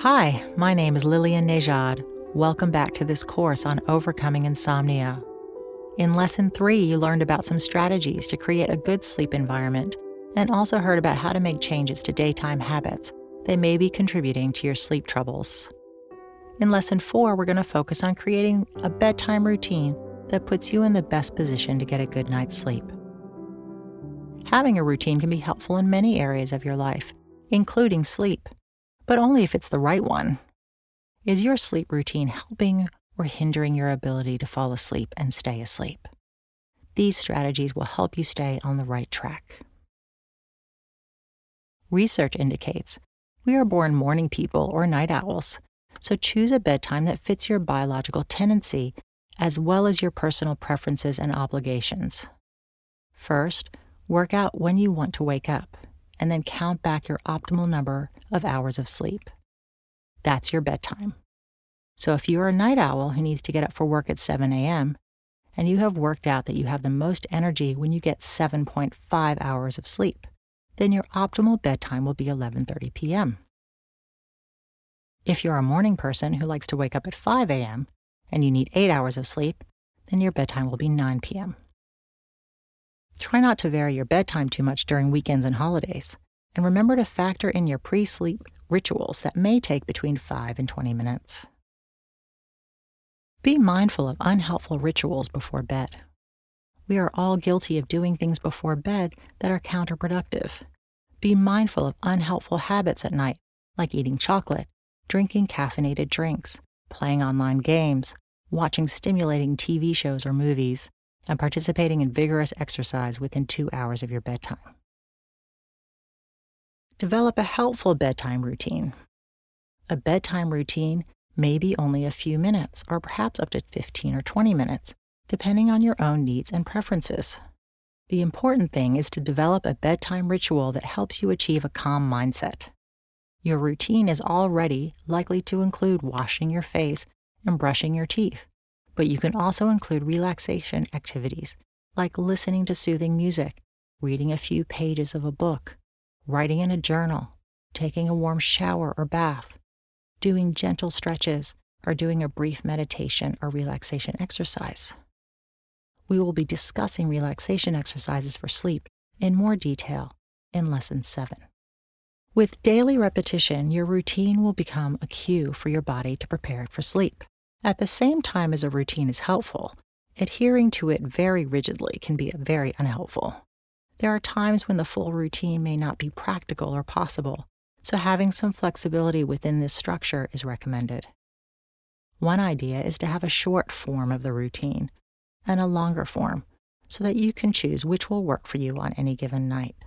Hi, my name is Lillian Nejad. Welcome back to this course on overcoming insomnia. In Lesson 3, you learned about some strategies to create a good sleep environment and also heard about how to make changes to daytime habits that may be contributing to your sleep troubles. In Lesson 4, we're going to focus on creating a bedtime routine that puts you in the best position to get a good night's sleep. Having a routine can be helpful in many areas of your life, including sleep, but only if it's the right one. Is your sleep routine helping or hindering your ability to fall asleep and stay asleep? These strategies will help you stay on the right track. Research indicates we are born morning people or night owls, so choose a bedtime that fits your biological tendency as well as your personal preferences and obligations. First, work out when you want to wake up, and then count back your optimal number of hours of sleep. That's your bedtime. So if you're a night owl who needs to get up for work at 7 a.m., and you have worked out that you have the most energy when you get 7.5 hours of sleep, then your optimal bedtime will be 11:30 p.m. If you're a morning person who likes to wake up at 5 a.m., and you need 8 hours of sleep, then your bedtime will be 9 p.m. Try not to vary your bedtime too much during weekends and holidays, and remember to factor in your pre-sleep rituals that may take between 5 and 20 minutes. Be mindful of unhelpful rituals before bed. We are all guilty of doing things before bed that are counterproductive. Be mindful of unhelpful habits at night, like eating chocolate, drinking caffeinated drinks, playing online games, watching stimulating TV shows or movies, and participating in vigorous exercise within 2 hours of your bedtime. Develop a helpful bedtime routine. A bedtime routine may be only a few minutes, or perhaps up to 15 or 20 minutes, depending on your own needs and preferences. The important thing is to develop a bedtime ritual that helps you achieve a calm mindset. Your routine is already likely to include washing your face and brushing your teeth, but you can also include relaxation activities like listening to soothing music, reading a few pages of a book, writing in a journal, taking a warm shower or bath, doing gentle stretches, or doing a brief meditation or relaxation exercise. We will be discussing relaxation exercises for sleep in more detail in Lesson 7. With daily repetition, your routine will become a cue for your body to prepare for sleep. At the same time as a routine is helpful, adhering to it very rigidly can be very unhelpful. There are times when the full routine may not be practical or possible, so having some flexibility within this structure is recommended. One idea is to have a short form of the routine and a longer form so that you can choose which will work for you on any given night.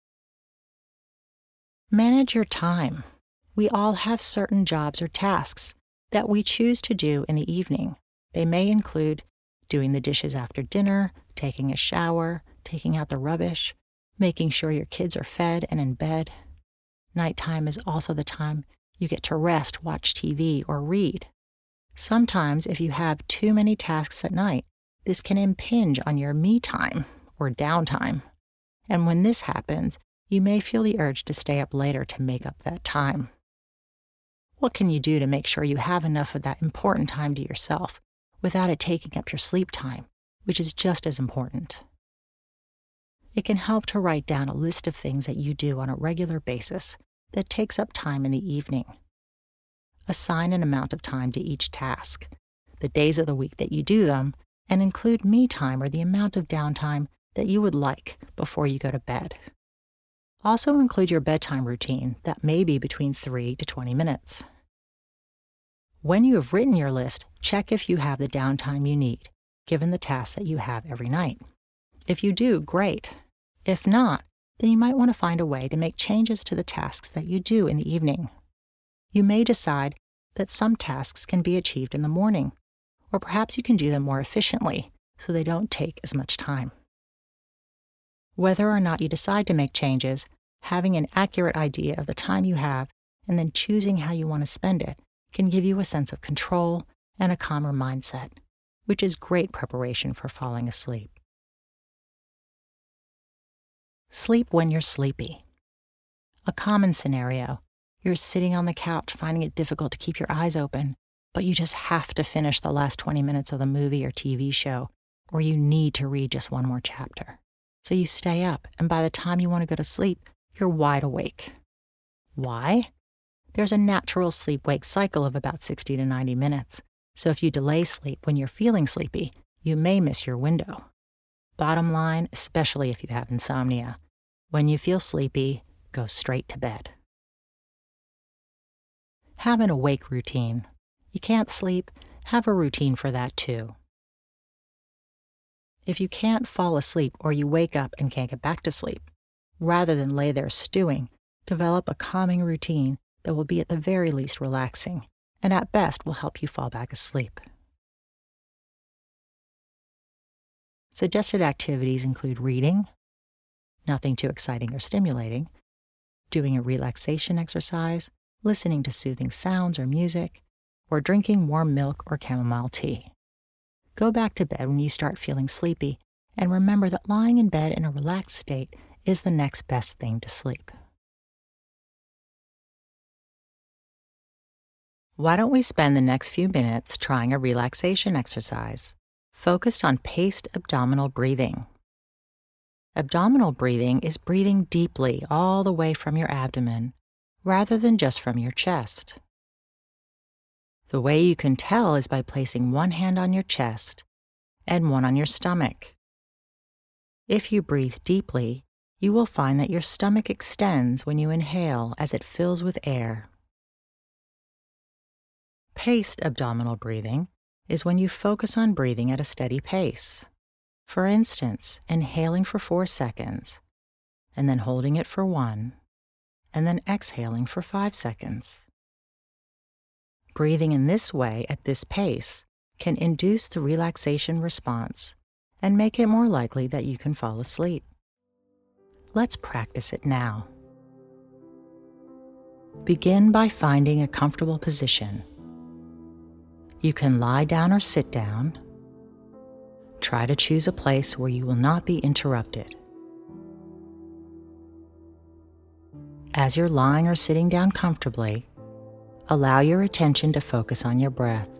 Manage your time. We all have certain jobs or tasks that we choose to do in the evening. They may include doing the dishes after dinner, taking a shower, taking out the rubbish, making sure your kids are fed and in bed. Nighttime is also the time you get to rest, watch TV, or read. Sometimes, if you have too many tasks at night, this can impinge on your me time or downtime. And when this happens, you may feel the urge to stay up later to make up that time. What can you do to make sure you have enough of that important time to yourself without it taking up your sleep time, which is just as important? It can help to write down a list of things that you do on a regular basis that takes up time in the evening. Assign an amount of time to each task, the days of the week that you do them, and include me time or the amount of downtime that you would like before you go to bed. Also include your bedtime routine that may be between 3 to 20 minutes. When you have written your list, check if you have the downtime you need, given the tasks that you have every night. If you do, great. If not, then you might want to find a way to make changes to the tasks that you do in the evening. You may decide that some tasks can be achieved in the morning, or perhaps you can do them more efficiently so they don't take as much time. Whether or not you decide to make changes, having an accurate idea of the time you have and then choosing how you want to spend it can give you a sense of control and a calmer mindset, which is great preparation for falling asleep. Sleep when you're sleepy. A common scenario You're sitting on the couch finding it difficult to keep your eyes open, but you just have to finish the last 20 minutes of the movie or TV show, or you need to read just one more chapter. So you stay up, and by the time you want to go to sleep, you're wide awake. Why? There's a natural sleep-wake cycle of about 60 to 90 minutes. So if you delay sleep when you're feeling sleepy, you may miss your window. Bottom line, especially if you have insomnia, when you feel sleepy, go straight to bed. Have an awake routine. You can't sleep, have a routine for that too. If you can't fall asleep or you wake up and can't get back to sleep, rather than lay there stewing, develop a calming routine that will be at the very least relaxing, and at best will help you fall back asleep. Suggested activities include reading, nothing too exciting or stimulating, doing a relaxation exercise, listening to soothing sounds or music, or drinking warm milk or chamomile tea. Go back to bed when you start feeling sleepy, and remember that lying in bed in a relaxed state is the next best thing to sleep. Why don't we spend the next few minutes trying a relaxation exercise focused on paced abdominal breathing? Abdominal breathing is breathing deeply all the way from your abdomen, rather than just from your chest. The way you can tell is by placing one hand on your chest and one on your stomach. If you breathe deeply, you will find that your stomach extends when you inhale as it fills with air. Paced abdominal breathing is when you focus on breathing at a steady pace. For instance, inhaling for 4 seconds, and then holding it for 1, and then exhaling for 5 seconds. Breathing in this way at this pace can induce the relaxation response and make it more likely that you can fall asleep. Let's practice it now. Begin by finding a comfortable position. You can lie down or sit down. Try to choose a place where you will not be interrupted. As you're lying or sitting down comfortably, allow your attention to focus on your breath.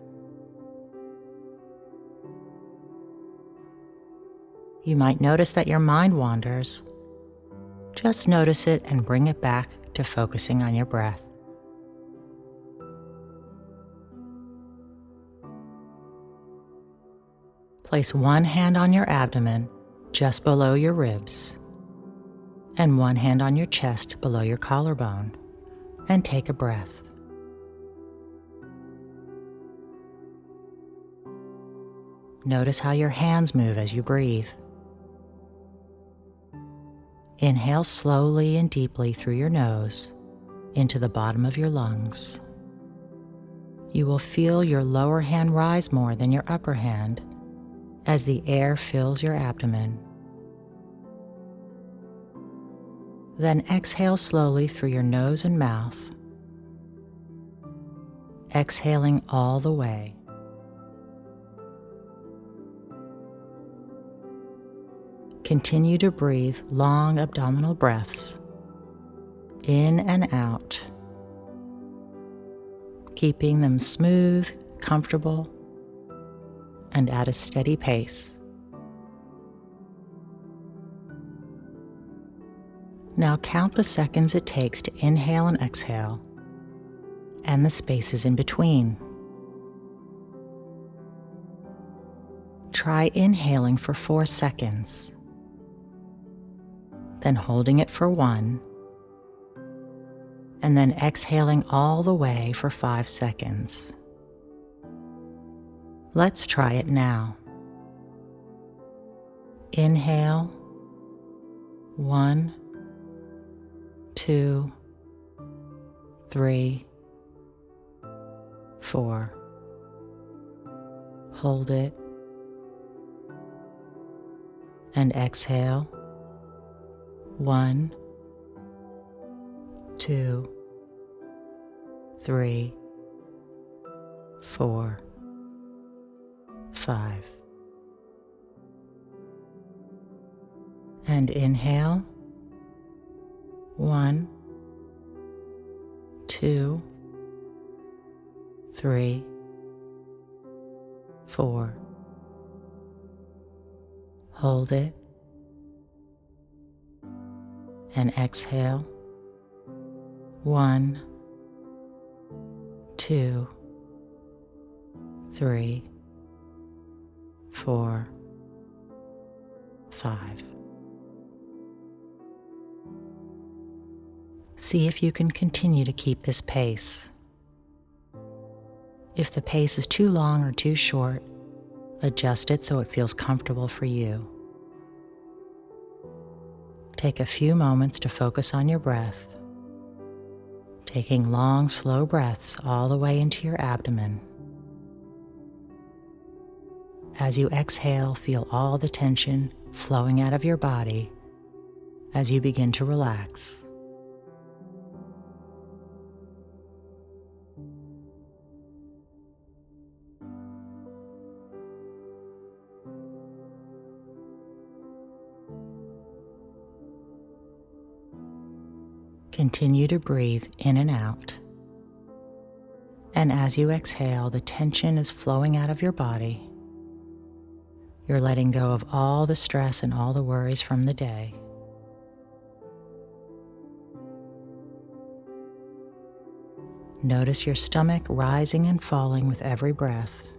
You might notice that your mind wanders. Just notice it and bring it back to focusing on your breath. Place one hand on your abdomen, just below your ribs, and one hand on your chest below your collarbone, and take a breath. Notice how your hands move as you breathe. Inhale slowly and deeply through your nose into the bottom of your lungs. You will feel your lower hand rise more than your upper hand as the air fills your abdomen. Then exhale slowly through your nose and mouth, exhaling all the way. Continue to breathe long abdominal breaths, in and out, keeping them smooth, comfortable, and at a steady pace. Now count the seconds it takes to inhale and exhale, and the spaces in between. Try inhaling for 4 seconds, then holding it for 1, and then exhaling all the way for 5 seconds. Let's try it now. Inhale, 1, 2, 3, 4. Hold it, and exhale. 1, 2, 3, 4, 5. And inhale. 1, 2, 3, 4. Hold it and exhale. 1, 2, 3, 4, 5. See if you can continue to keep this pace. If the pace is too long or too short, adjust it so it feels comfortable for you. Take a few moments to focus on your breath, taking long, slow breaths all the way into your abdomen. As you exhale, feel all the tension flowing out of your body as you begin to relax. Continue to breathe in and out. And as you exhale, the tension is flowing out of your body. You're letting go of all the stress and all the worries from the day. Notice your stomach rising and falling with every breath.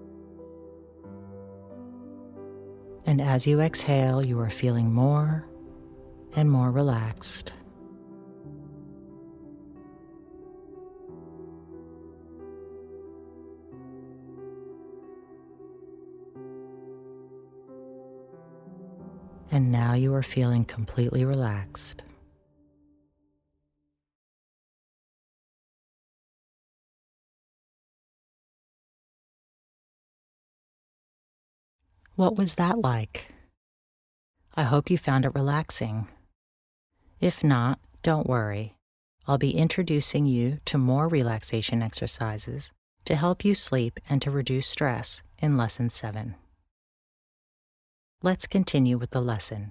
And as you exhale, you are feeling more and more relaxed. And now you are feeling completely relaxed. What was that like? I hope you found it relaxing. If not, don't worry. I'll be introducing you to more relaxation exercises to help you sleep and to reduce stress in Lesson 7. Let's continue with the lesson.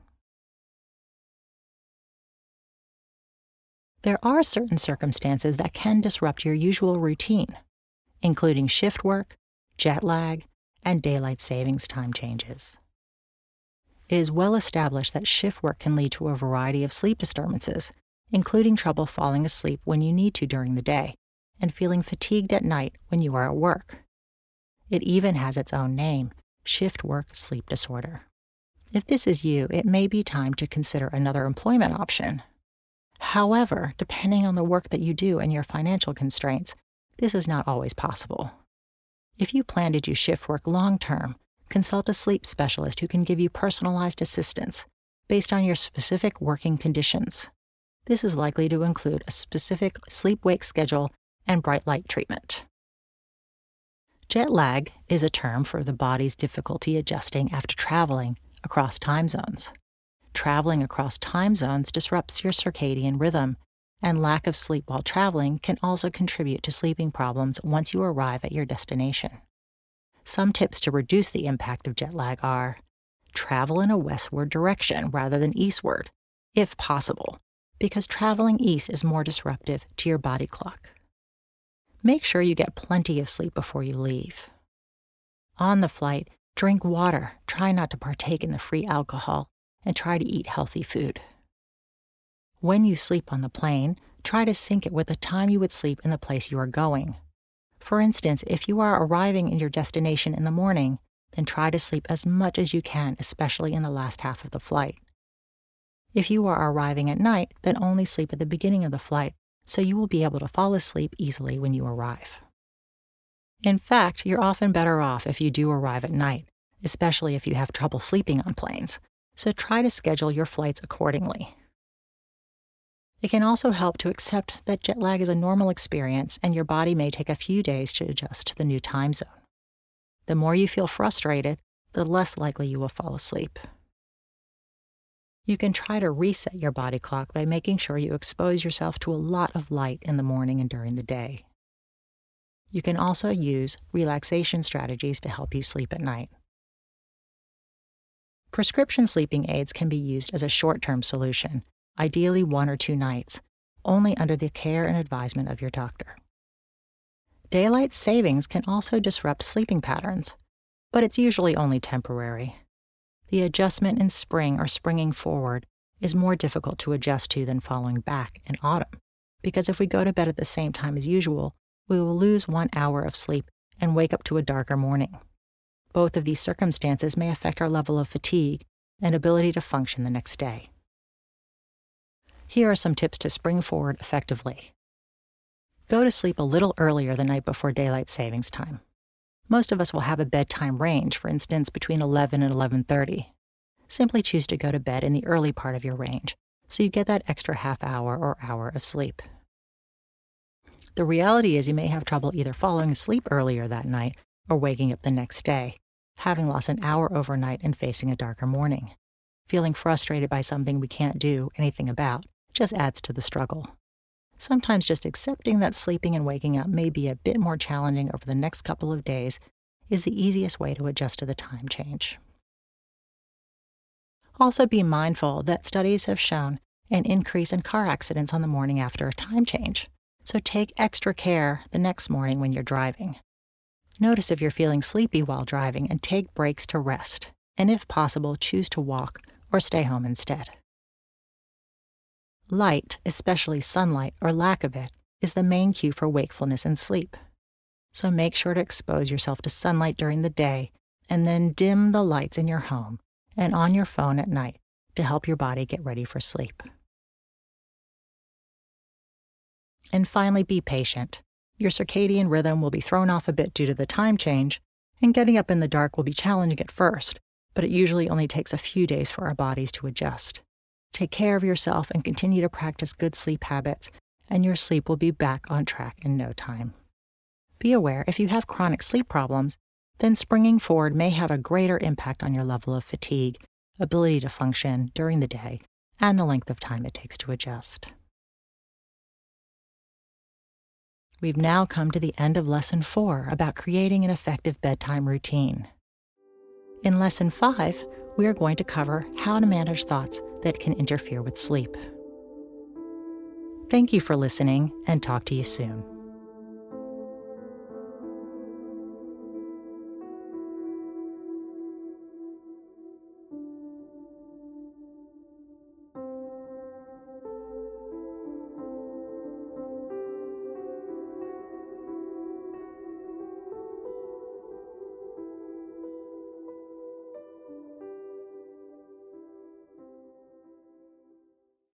There are certain circumstances that can disrupt your usual routine, including shift work, jet lag, and daylight savings time changes. It is well established that shift work can lead to a variety of sleep disturbances, including trouble falling asleep when you need to during the day, and feeling fatigued at night when you are at work. It even has its own name, shift work sleep disorder. If this is you, it may be time to consider another employment option. However, depending on the work that you do and your financial constraints, this is not always possible. If you plan to do shift work long-term, consult a sleep specialist who can give you personalized assistance based on your specific working conditions. This is likely to include a specific sleep-wake schedule and bright light treatment. Jet lag is a term for the body's difficulty adjusting after traveling across time zones. Traveling across time zones disrupts your circadian rhythm, and lack of sleep while traveling can also contribute to sleeping problems once you arrive at your destination. Some tips to reduce the impact of jet lag are: travel in a westward direction rather than eastward, if possible, because traveling east is more disruptive to your body clock. Make sure you get plenty of sleep before you leave. On the flight, drink water, try not to partake in the free alcohol, and try to eat healthy food. When you sleep on the plane, try to sync it with the time you would sleep in the place you are going. For instance, if you are arriving in your destination in the morning, then try to sleep as much as you can, especially in the last half of the flight. If you are arriving at night, then only sleep at the beginning of the flight, so you will be able to fall asleep easily when you arrive. In fact, you're often better off if you do arrive at night, especially if you have trouble sleeping on planes, so try to schedule your flights accordingly. It can also help to accept that jet lag is a normal experience and your body may take a few days to adjust to the new time zone. The more you feel frustrated, the less likely you will fall asleep. You can try to reset your body clock by making sure you expose yourself to a lot of light in the morning and during the day. You can also use relaxation strategies to help you sleep at night. Prescription sleeping aids can be used as a short-term solution, ideally 1 or 2 nights, only under the care and advisement of your doctor. Daylight savings can also disrupt sleeping patterns, but it's usually only temporary. The adjustment in spring or springing forward is more difficult to adjust to than falling back in autumn, because if we go to bed at the same time as usual, we will lose 1 hour of sleep and wake up to a darker morning. Both of these circumstances may affect our level of fatigue and ability to function the next day. Here are some tips to spring forward effectively. Go to sleep a little earlier the night before daylight savings time. Most of us will have a bedtime range, for instance, between 11 and 11:30. Simply choose to go to bed in the early part of your range, so you get that extra half hour or hour of sleep. The reality is you may have trouble either falling asleep earlier that night or waking up the next day, having lost an hour overnight and facing a darker morning. Feeling frustrated by something we can't do anything about just adds to the struggle. Sometimes just accepting that sleeping and waking up may be a bit more challenging over the next couple of days is the easiest way to adjust to the time change. Also be mindful that studies have shown an increase in car accidents on the morning after a time change, so take extra care the next morning when you're driving. Notice if you're feeling sleepy while driving and take breaks to rest, and if possible, choose to walk or stay home instead. Light, especially sunlight or lack of it, is the main cue for wakefulness and sleep. So make sure to expose yourself to sunlight during the day and then dim the lights in your home and on your phone at night to help your body get ready for sleep. And finally, be patient. Your circadian rhythm will be thrown off a bit due to the time change, and getting up in the dark will be challenging at first, but it usually only takes a few days for our bodies to adjust. Take care of yourself and continue to practice good sleep habits, and your sleep will be back on track in no time. Be aware, if you have chronic sleep problems, then springing forward may have a greater impact on your level of fatigue, ability to function during the day, and the length of time it takes to adjust. We've now come to the end of Lesson 4 about creating an effective bedtime routine. In Lesson 5, we are going to cover how to manage thoughts that can interfere with sleep. Thank you for listening, and talk to you soon.